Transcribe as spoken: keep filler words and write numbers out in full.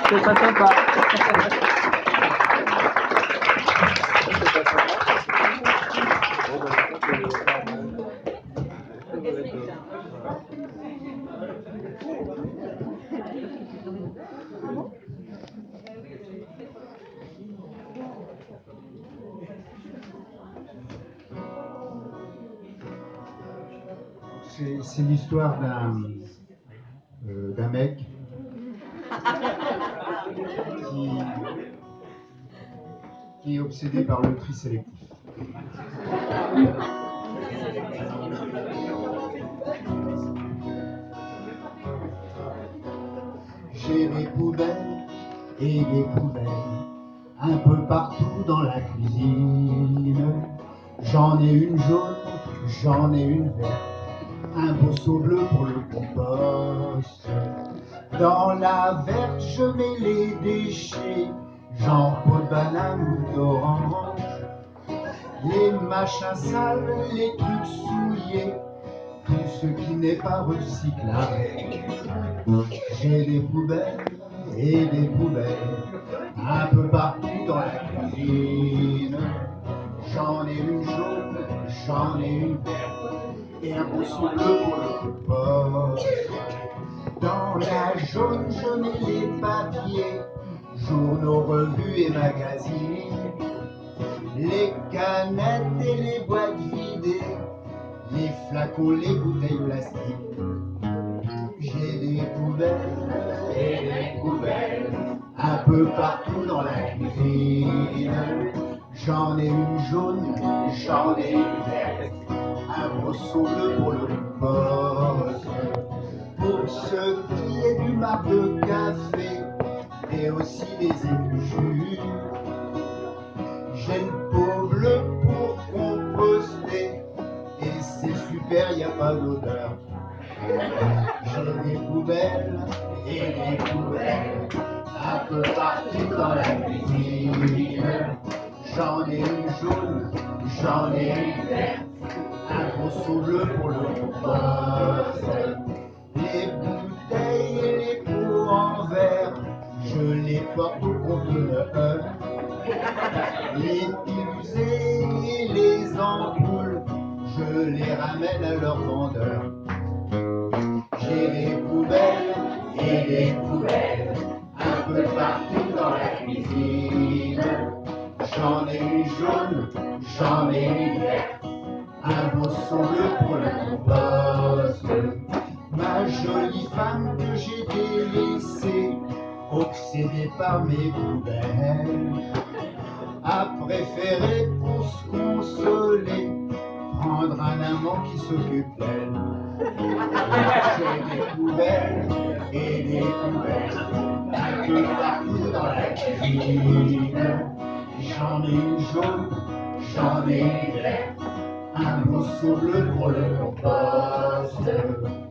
C'est pas sympa. C'est l'histoire d'un euh, d'un mec qui, qui est obsédé par le tri sélectif. J'ai des poubelles et des poubelles un peu partout dans la cuisine. J'en ai une jaune, j'en ai une verte, un beau seau bleu pour le compost. Dans la verte, je mets les déchets, genre peau de banane ou d'orange. Les machins sales, les trucs souillés, tout ce qui n'est pas recyclable. J'ai des poubelles et des poubelles un peu partout dans la cuisine. J'en ai une jaune, j'en ai une verte et un beau seau bleu pour le compost. Dans la jaune, je mets les papiers, journaux, revues et magazines, les canettes et les boîtes vidées, les flacons, les bouteilles plastiques. J'ai des poubelles et des poubelles un peu partout dans la cuisine. J'en ai une jaune, j'en ai une verte, un beau seau bleu pour le compost. Pour ce qui est du marc de café et aussi des épluchures, j'ai le pot bleu pour composter et c'est super, y a pas d'odeur. J'ai des poubelles et des poubelles un peu partout dans la cuisine. J'en ai une jaune, j'en ai une verte, un gros seau bleu pour le compost. Les bouteilles et les pots en verre, je les porte au conteneur. Les piles usées et les ampoules, je les ramène à leur vendeur. J'ai des poubelles et des poubelles un peu partout dans la cuisine. J'en ai une jaune, j'en ai une verte, un beau seau bleu pour le compost. Ma jolie femme que j'ai délaissée, obsédée par mes poubelles, a préféré pour se consoler prendre un amant qui s'occupe d'elle. J'ai des poubelles et des poubelles un peu partout dans la cuisine. J'en ai une jaune, j'en ai une verte, un beau seau bleu pour le compost.